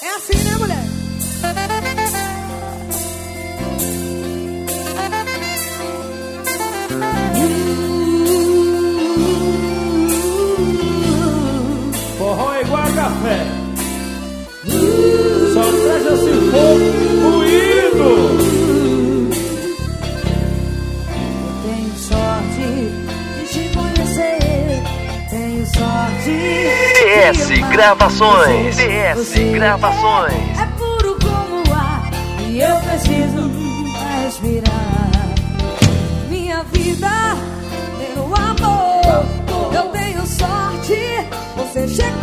É assim, né, mulher? Forró é igual a café. Só presta se for moído. Eu tenho sorte de te conhecer. Tenho sorte. DS Gravações. DS Gravações. É puro como o ar e eu preciso respirar. Minha vida tem o amor. Eu tenho sorte. Você chega